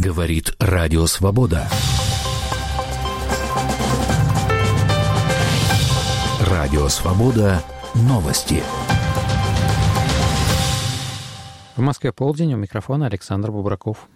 Говорит Радио Свобода. Радио Свобода. Новости. В Москве полдень, у микрофона Александр Бубраков.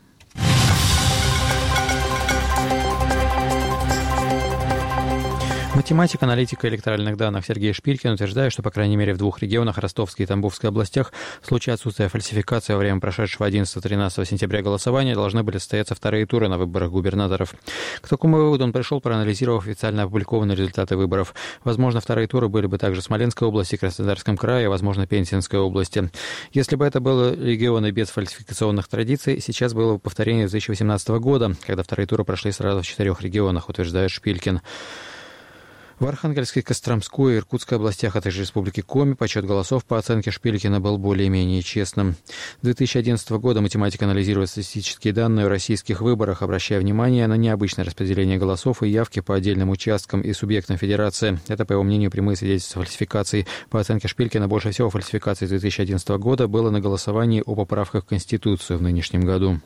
Математик, аналитик электоральных данных Сергей Шпилькин утверждает, что, по крайней мере, в двух регионах, Ростовской и Тамбовской областях, в случае отсутствия фальсификации во время прошедшего 11-13 сентября голосования должны были состояться вторые туры на выборах губернаторов. К такому выводу он пришел, проанализировав официально опубликованные результаты выборов. Возможно, вторые туры были бы также в Смоленской области, Краснодарском крае, а, возможно, Пензенской области. Если бы это были регионы без фальсификационных традиций, сейчас было бы повторение 2018 года, когда вторые туры прошли сразу в 4 регионах, утверждает Шпилькин. В Архангельской, Костромской и Иркутской областях, а также Республике Коми подсчет голосов по оценке Шпилькина был более-менее честным. С 2011 года математик анализирует статистические данные о российских выборах, обращая внимание на необычное распределение голосов и явки по отдельным участкам и субъектам федерации. Это, по его мнению, прямые свидетельства фальсификаций. По оценке Шпилькина, больше всего фальсификаций 2011 года было на голосовании о поправках в Конституцию в нынешнем году.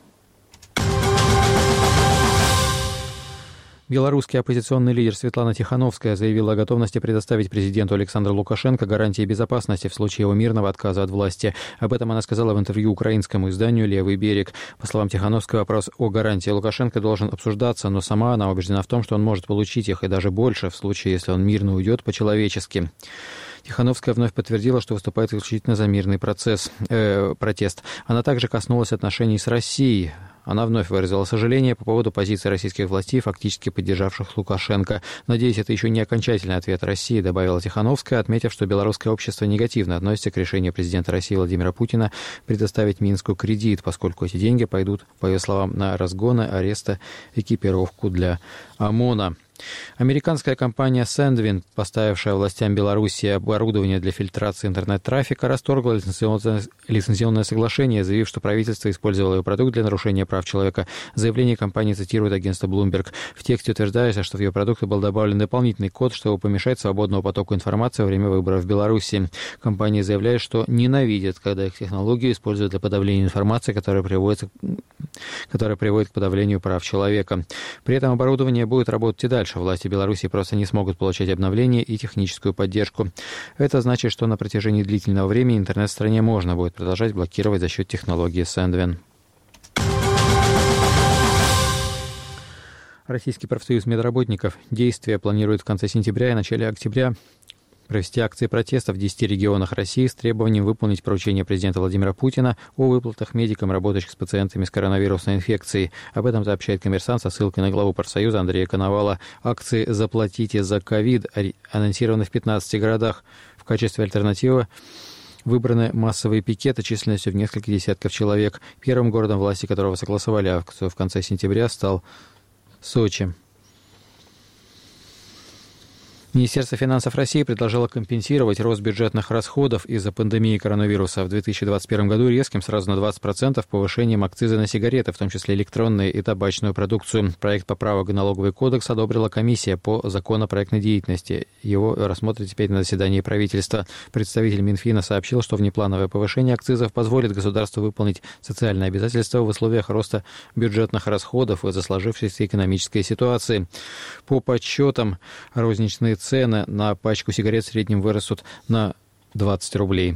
Белорусский оппозиционный лидер Светлана Тихановская заявила о готовности предоставить президенту Александру Лукашенко гарантии безопасности в случае его мирного отказа от власти. Об этом она сказала в интервью украинскому изданию «Левый берег». По словам Тихановской, вопрос о гарантии Лукашенко должен обсуждаться, но сама она убеждена в том, что он может получить их и даже больше в случае, если он мирно уйдет по-человечески. Тихановская вновь подтвердила, что выступает исключительно за мирный протест. Она также коснулась отношений с Россией. Она вновь выразила сожаление по поводу позиции российских властей, фактически поддержавших Лукашенко. «Надеюсь, это еще не окончательный ответ России», добавила Тихановская, отметив, что белорусское общество негативно относится к решению президента России Владимира Путина предоставить Минску кредит, поскольку эти деньги пойдут, по ее словам, на разгоны, аресты, экипировку для ОМОНа. Американская компания Sendwind, поставившая властям Беларуси оборудование для фильтрации интернет-трафика, расторгла лицензионное соглашение, заявив, что правительство использовало ее продукт для нарушения прав человека. Заявление компании цитирует агентство Bloomberg. В тексте утверждается, что в ее продукты был добавлен дополнительный код, чтобы помешать свободному потоку информации во время выборов в Беларуси. Компания заявляет, что ненавидит, когда их технологию используют для подавления информации, которая приводит к подавлению прав человека. При этом оборудование будет работать и дальше. Власти Беларуси просто не смогут получать обновления и техническую поддержку. Это значит, что на протяжении длительного времени интернет в стране можно будет продолжать блокировать за счет технологии Sendwind. Российский профсоюз медработников «Действия» планирует в конце сентября и начале октября провести акции протеста в 10 регионах России с требованием выполнить поручение президента Владимира Путина о выплатах медикам, работающим с пациентами с коронавирусной инфекцией. Об этом сообщает «Коммерсант» со ссылкой на главу профсоюза Андрея Коновала. Акции «Заплатите за ковид» анонсированы в 15 городах. В качестве альтернативы выбраны массовые пикеты численностью в несколько десятков человек. Первым городом, власти которого согласовали акцию в конце сентября, стал Сочи. Министерство финансов России предложило компенсировать рост бюджетных расходов из-за пандемии коронавируса в 2021 году резким сразу на 20% повышением акциза на сигареты, в том числе электронные и табачную продукцию. Проект поправок в налоговый кодекс одобрила комиссия по законопроектной деятельности. Его рассмотрят теперь на заседании правительства. Представитель Минфина сообщил, что внеплановое повышение акцизов позволит государству выполнить социальные обязательства в условиях роста бюджетных расходов из-за сложившейся экономической ситуации. По подсчетам, розничные цены на пачку сигарет в среднем вырастут на 20 рублей.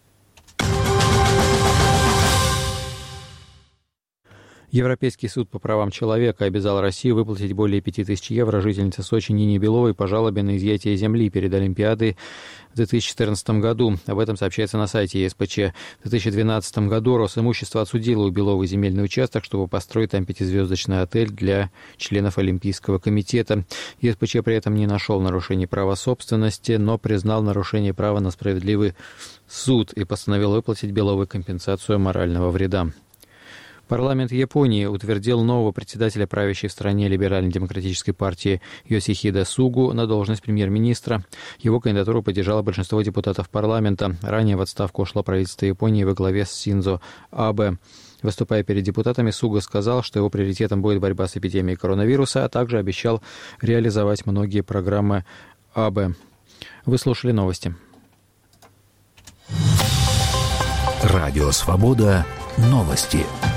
Европейский суд по правам человека обязал Россию выплатить более 5000 евро жительнице Сочи Нине Беловой по жалобе на изъятие земли перед Олимпиадой в 2014 году. Об этом сообщается на сайте ЕСПЧ. В 2012 году Росимущество отсудило у Беловой земельный участок, чтобы построить там 5-звездочный отель для членов Олимпийского комитета. ЕСПЧ при этом не нашел нарушений права собственности, но признал нарушение права на справедливый суд и постановил выплатить Беловой компенсацию морального вреда. Парламент Японии утвердил нового председателя правящей в стране либерально-демократической партии Йосихиде Сугу на должность премьер-министра. Его кандидатуру поддержало большинство депутатов парламента. Ранее в отставку ушло правительство Японии во главе с Синдзо Абе. Выступая перед депутатами, Суга сказал, что его приоритетом будет борьба с эпидемией коронавируса, а также обещал реализовать многие программы Абе. Вы слушали новости. Радио «Свобода». Новости.